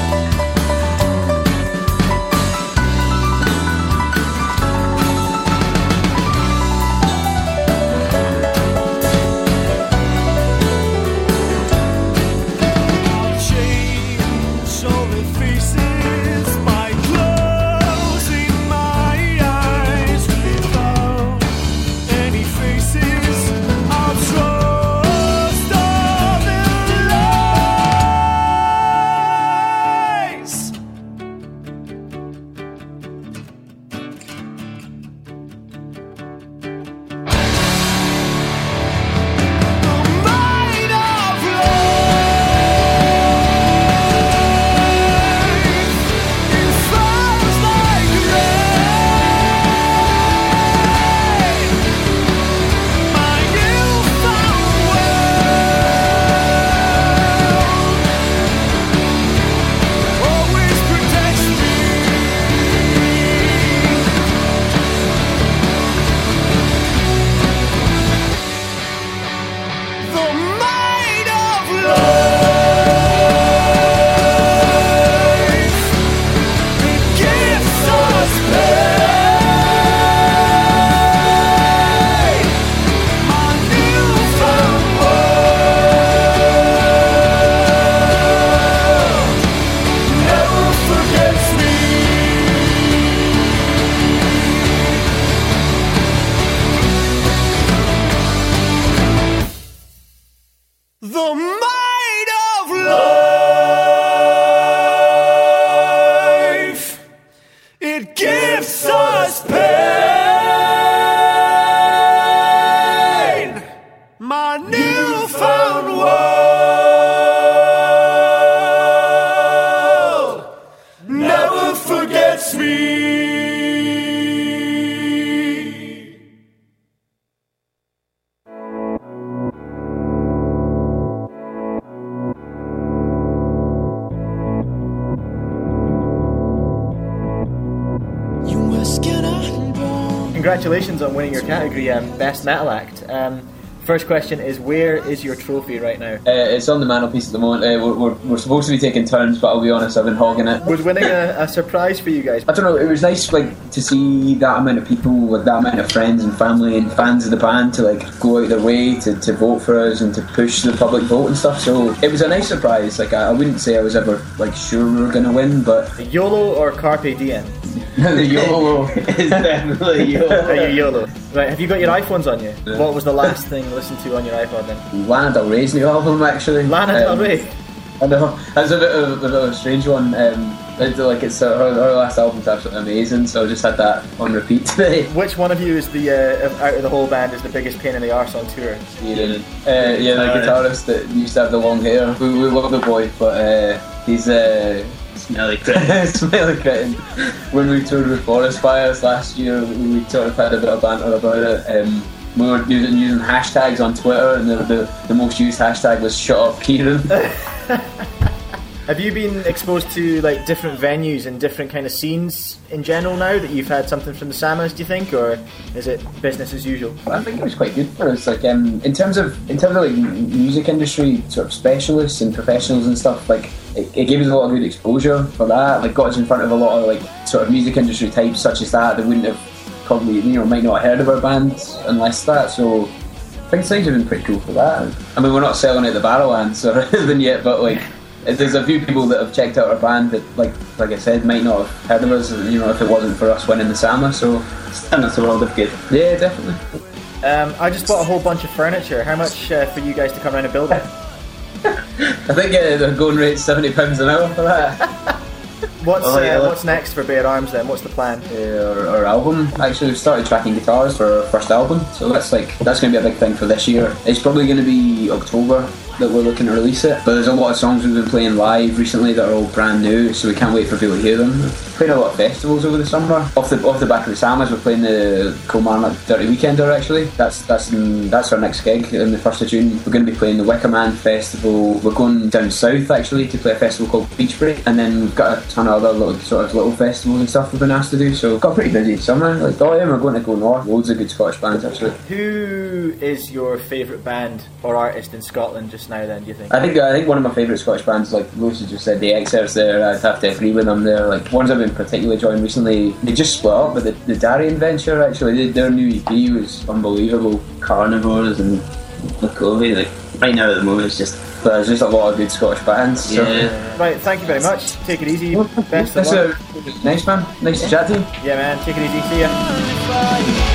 I'll change all the faces by closing my eyes. Without any faces, I'll trust all the lies. Might of life, it sounds like rain. My newfound world always protects me. The might of life, it gives us pain. My newfound world never forgets me. The might of life, it gives us pain. My newfound world never forgets me. congratulations on winning your category, um, Best Metal Act. Um, First question is, where is your trophy right now? Uh, it's on the mantelpiece at the moment. Uh, we're, we're, we're supposed to be taking turns, but I'll be honest, I've been hogging it. Was winning a, a surprise for you guys? I don't know, it was nice like to see that amount of people, like that amount of friends and family and fans of the band to like go out their way to, to vote for us and to push the public vote and stuff. So it was a nice surprise. Like I, I wouldn't say I was ever like sure we were going to win, but YOLO or Carpe Diem? The YOLO is definitely YOLO. Are you YOLO? Right, have you got your iPhones on you? Yeah. What was the last thing listened to on your iPod then? Lana Del Rey's new album, actually. Lana Del Um, Rey? I know, that's a bit of a, bit of a strange one. Um, it's like it's uh, her, her last album's absolutely amazing, so I just had that on repeat today. Which one of you is the uh, out of the whole band is the biggest pain in the arse on tour? Ian. Uh, yeah, the guitarist that used to have the long hair. We, we love the boy, but uh, he's uh, smelly kitten. smelly kitten. When we toured with Forest Fires last year, we sort of had a bit of banter about it. Um, we were using, using hashtags on Twitter, and the, the, the most used hashtag was "Shut Up, Kieran." Have you been exposed to like different venues and different kind of scenes in general now that you've had something from the Samas, do you think, or is it business as usual? I think it was quite good for us. Like um, in terms of in terms of like music industry sort of specialists and professionals and stuff, like it, it gave us a lot of good exposure for that. Like got us in front of a lot of like sort of music industry types such as that that wouldn't have probably, you know, might not have heard of our bands unless that. So I think things have been pretty cool for that. I mean, we're not selling out the Barrowlands or anything yet, but like there's a few people that have checked out our band that, like like I said, might not have heard of us, you know, if it wasn't for us winning the Sama. So it's done us a world of good. Yeah, definitely. Um, I just bought a whole bunch of furniture. How much uh, for you guys to come around and build it? I think uh, the going rate's seventy pounds an hour for that. What's Oh, yeah, uh, what's next for Bare Arms then? What's the plan? Uh, our, our album. Actually, we've started tracking guitars for our first album, so that's like that's going to be a big thing for this year. It's probably going to be October that we're looking to release it. But there's a lot of songs we've been playing live recently that are all brand new, so we can't wait for people to hear them. We're playing a lot of festivals over the summer. Off the off the back of the Samas, we're playing the Kilmarnock Dirty Weekender. Actually, that's that's in, that's our next gig in the first of June. We're going to be playing the Wicker Man Festival. We're going down south actually to play a festival called Beach Break, and then we've got a ton of other little sort of little festivals and stuff we've been asked to do. So we've got a pretty busy summer. Like oh yeah, we're going to go north. Loads of good Scottish bands actually. Who is your favourite band or artist in Scotland just now then, do you think? I think I think one of my favourite Scottish bands, like Lucy just said, the Excerpts there, I'd have to agree with them there. Like ones I've been particularly enjoying recently, they just split up, but the, the Darien venture actually, they, their new E P was unbelievable. Carnivores and McCovey, like right now at the moment it's just But there's just a lot of good Scottish bands. So. Yeah. Right, thank you very much. Take it easy. Best of That's luck. a, nice man. Nice to chat to you. Yeah man, take it easy. See ya.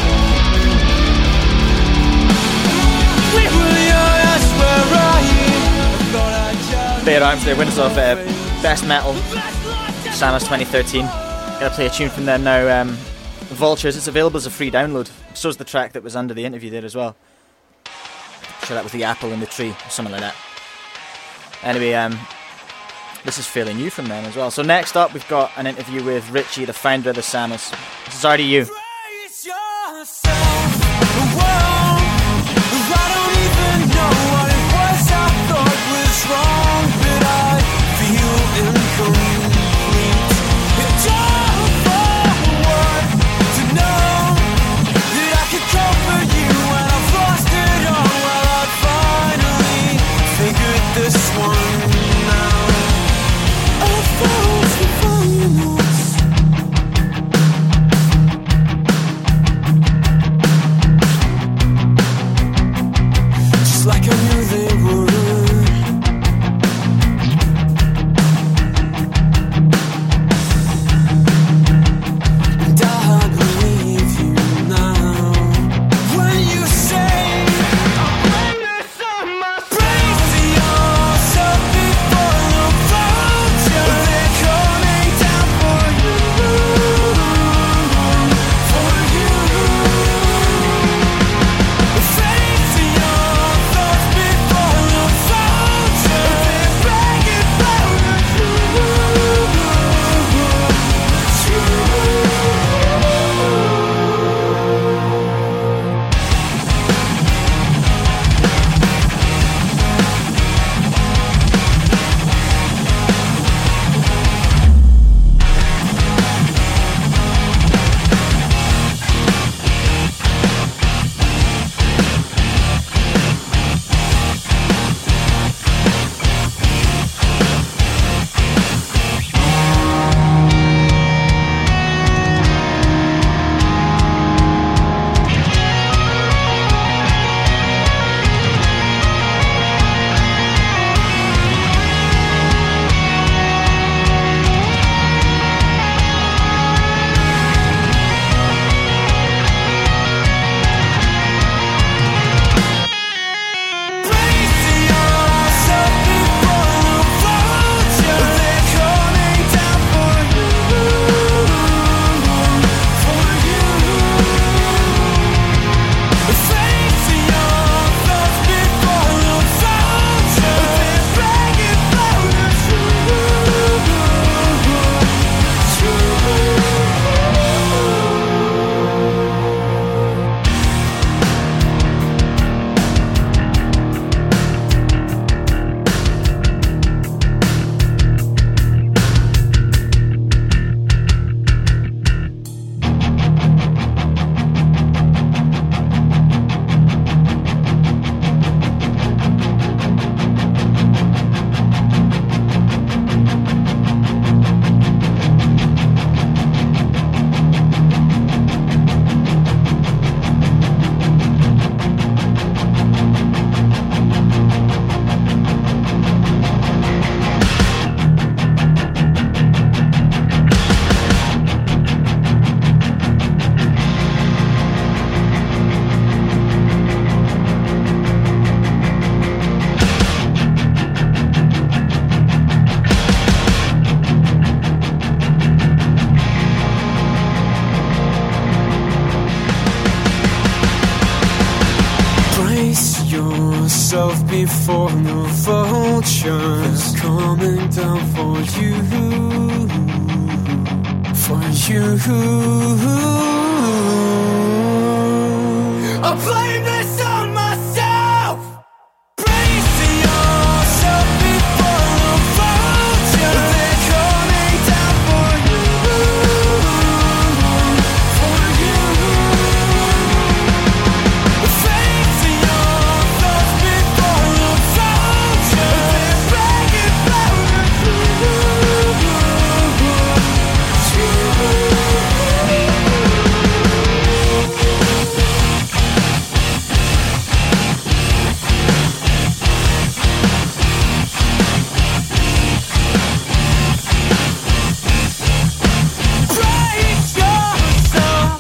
Bare Arms, they're winners of uh, Best Metal Samas twenty thirteen. Gonna play a tune from them now. Um, Vultures. It's available as a free download. So's the track that was under the interview there as well. Sure, that was the apple in the tree, or something like that. Anyway, um, this is fairly new from them as well. So next up, we've got an interview with Richie, the founder of the Samas. This is R D U. before the vultures coming down for you, for you. I blame this on myself. Bracing yourself before the vultures. They're coming down for you, for you. Facing your thoughts before the vultures. They're bragging about you, you. Brace yourself.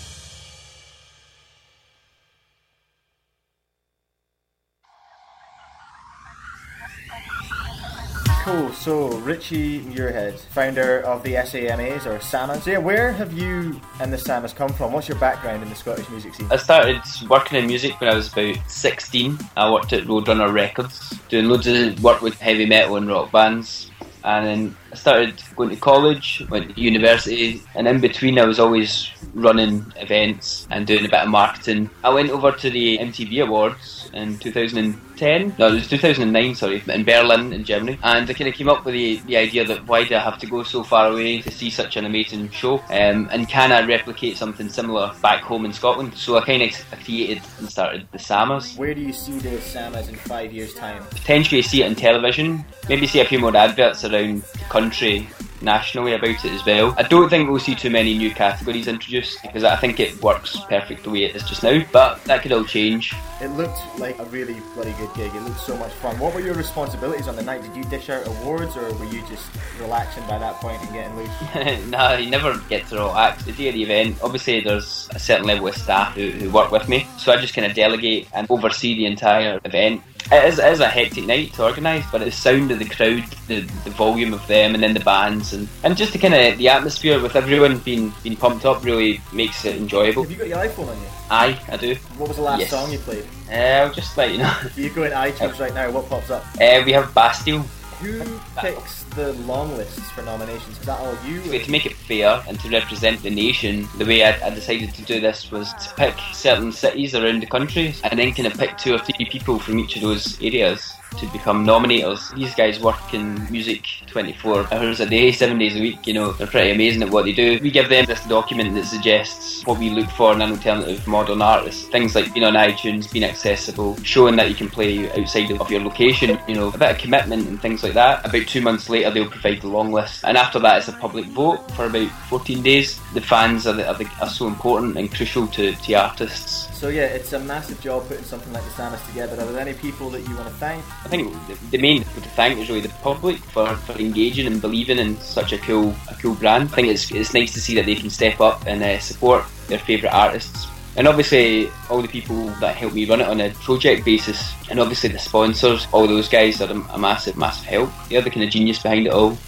Cool. So Richie Muirhead, founder of the S A M As or SAMAs. So yeah, where have you and the SAMAs come from? What's your background in the Scottish music scene? I started working in music when I was about sixteen. I worked at Roadrunner Records, doing loads of work with heavy metal and rock bands. And then I started going to college, went to university, and in between I was always running events and doing a bit of marketing. I went over to the M T V Awards in two thousand ten, no it was two thousand nine, sorry, in Berlin in Germany, and I kind of came up with the, the idea that why do I have to go so far away to see such an amazing show, um, and can I replicate something similar back home in Scotland? So I kind of created and started the SAMAs. Where do you see the SAMAs in five years' time? Potentially see it on television, maybe see a few more adverts around the country nationally about it as well. I don't think we'll see too many new categories introduced because I think it works perfect the way it is just now, but that could all change. It looked like a really bloody good gig. It looked so much fun. What were your responsibilities on the night? Did you dish out awards or were you just relaxing by that point and getting loose? Nah, you never get to relax. The day of the event, obviously there's a certain level of staff who, who work with me, so I just kind of delegate and oversee the entire event. It is, it is a hectic night to organise, but the sound of the crowd, the, the volume of them, and then the bands, and, and just the kind of the atmosphere with everyone being being pumped up really makes it enjoyable. Have you got your iPhone on you? Aye, I do. What was the last Yes. song you played? Uh, I'll just let you know. If you go into iTunes right now, what pops up? Uh, we have Bastille. Who picks the long lists for nominations? Is that all you? Okay, to make it fair and to represent the nation, the way I, I decided to do this was to pick certain cities around the country and then kind of pick two or three people from each of those areas to become nominators. These guys work in music twenty-four hours a day, seven days a week, you know, they're pretty amazing at what they do. We give them this document that suggests what we look for in an alternative modern artist. Things like being on iTunes, being accessible, showing that you can play outside of your location, you know, a bit of commitment and things like that. About two months later they'll provide the long list, and after that it's a public vote for about fourteen days. The fans are, the, are, the, are so important and crucial to, to artists. So yeah, it's a massive job putting something like the SAMAs together. Are there any people that you want to thank? I think the, the main people to thank is really the public for, for engaging and believing in such a cool a cool brand. I think it's it's nice to see that they can step up and uh, support their favourite artists. And obviously all the people that help me run it on a project basis, and obviously the sponsors, all those guys are a, a massive, massive help. They're the kind of genius behind it all.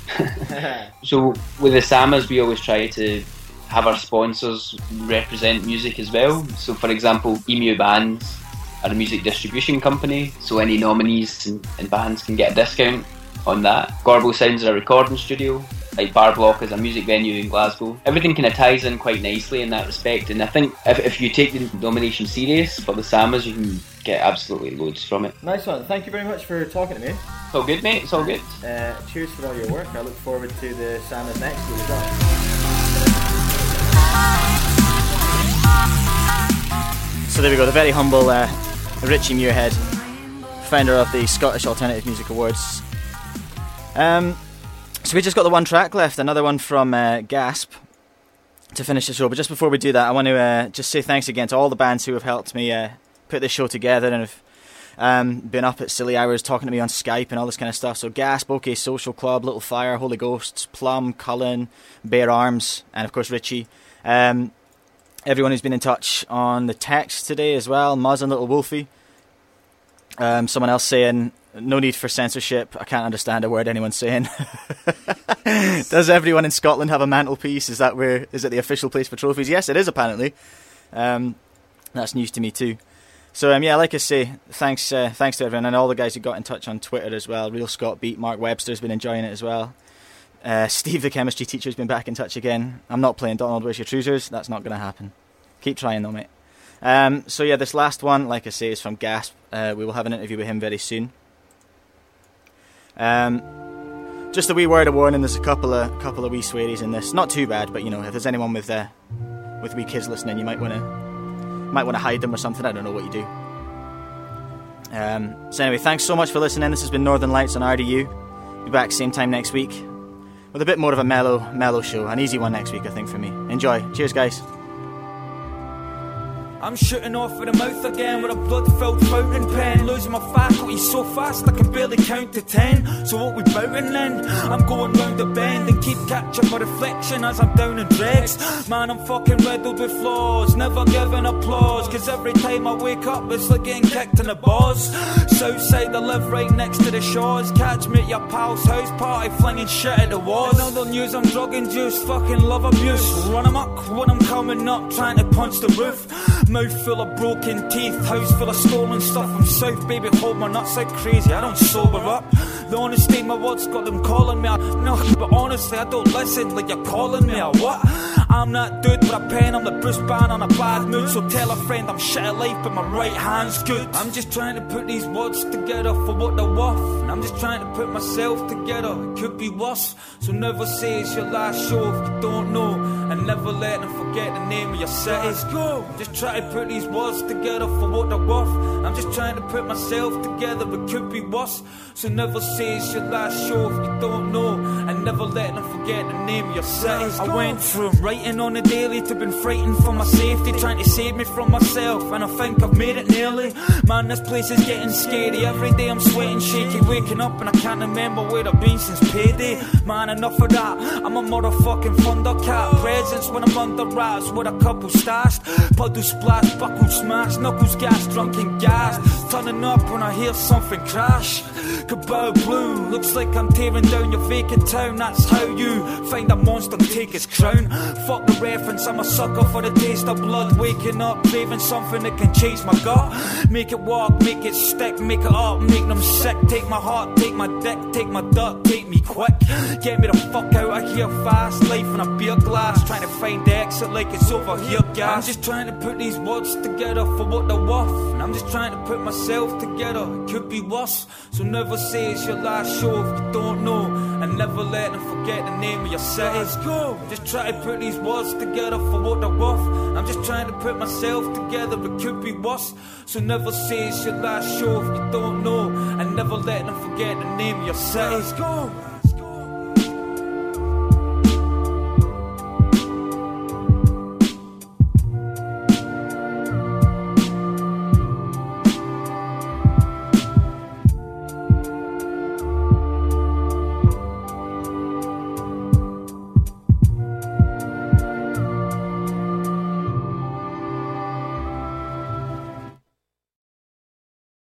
So with the SAMAs we always try to have our sponsors represent music as well. So for example, Emu Bands are a music distribution company, so any nominees and, and bands can get a discount on that. Gorbo Sounds are a recording studio, like Bar Block is a music venue in Glasgow. Everything kind of ties in quite nicely in that respect, and I think if, if you take the nomination serious for the SAMAs, you can get absolutely loads from it. Nice one. Thank you very much for talking to me. It's all good, mate. It's all good. Uh, cheers for all your work. I look forward to the SAMAs next year as well. So there we go, the very humble uh, Richie Muirhead, founder of the Scottish Alternative Music Awards. Um, so we just got the one track left, another one from uh, Gasp to finish the show. But just before we do that, I want to uh, just say thanks again to all the bands who have helped me uh, put this show together and have um, been up at silly hours talking to me on Skype and all this kind of stuff. So Gasp, OK Social Club, Little Fire, Holy Ghosts, Plum, Cullen, Bare Arms, and of course Richie. Um, everyone who's been in touch on the text today as well, Muzz and Little Wolfie. Um, someone else saying, no need for censorship, I can't understand a word anyone's saying. Does everyone in Scotland have a mantelpiece? Is that where, is it the official place for trophies? Yes, it is apparently. Um, that's news to me too. So um, yeah, like I say, thanks uh, thanks to everyone and all the guys who got in touch on Twitter as well. Real Scott Beat, Mark Webster's been enjoying it as well. Uh, Steve, the chemistry teacher, has been back in touch again. I'm not playing Donald Where's Your Trousers. That's not going to happen. Keep trying though, mate. Um, so yeah, this last one, like I say, is from Gasp. Uh, we will have an interview with him very soon. Um, just a wee word of warning. There's a couple of couple of wee swearies in this. Not too bad, but you know, if there's anyone with uh, with wee kids listening, you might want to. Might want to hide them or something. I don't know what you do. Um, so anyway, thanks so much for listening. This has been Northern Lights on R D U. Be back same time next week with a bit more of a mellow, mellow show. An easy one next week, I think, for me. Enjoy. Cheers, guys. I'm shooting off at the mouth again with a blood-filled fountain pen. Losing my faculties so fast I can barely count to ten. So what we bouting then? I'm going round the bend and keep catching my reflection as I'm down in dregs. Man, I'm fucking riddled with flaws, never giving applause, cause every time I wake up it's like getting kicked in the balls. Southside I live right next to the shores. Catch me at your pal's house party flinging shit at the walls. In other news I'm drug induced, fucking love abuse. Run amok when I'm coming up trying to punch the roof. Mouth full of broken teeth, house full of stolen stuff from South, baby, hold my nuts like crazy, I don't sober up. The honesty in my words got them calling me, no, but honestly I don't listen like you're calling me, or what? I'm that dude with a pen, I'm the Bruce Banner on a bad mood, so tell a friend I'm shit at life but my right hand's good. I'm just trying to put these words together for what they're worth, and I'm just trying to put myself together, it could be worse, so never say it's your last show if you don't know, and never let them forget the name of your city. Let's go. Just try to put these words together for what they're worth, I'm just trying to put myself together, it could be worse, so never say it's your last show if you don't know, and never let them forget the name of your city. I went from writing on the daily to been frightened for my safety, trying to save me from myself, and I think I've made it nearly. Man, this place is getting scary, every day I'm sweating shaky, waking up and I can't remember where I've been since payday. Man, enough of that, I'm a motherfucking thundercat. Presents when I'm under wraps with a couple stashed, puddle splash, buckle smash, knuckles gas, drunken gas, turning up when I hear something crash. Cabal blue, looks like I'm tearing down your vacant town. That's how you find a monster and take his crown. Fuck the reference, I'm a sucker for the taste of blood. Waking up, craving something that can change my gut. Make it walk, make it stick, make it up, make them sick. Take my heart, take my dick, take my duck, take me quick. Get me the fuck out of here fast. Life in a beer glass, trying to find the exit like it's over here, gas. I'm just trying to put these words together for what they're worth, and I'm just trying to put myself together, it could be worse, so never say it's your last show if you don't know, and never let them forget the name of your city. Let's go. Just try to put these words together for what they're worth, I'm just trying to put myself together, it could be worse, so never say it's your last show if you don't know, and never let them forget the name of your city. Let's go.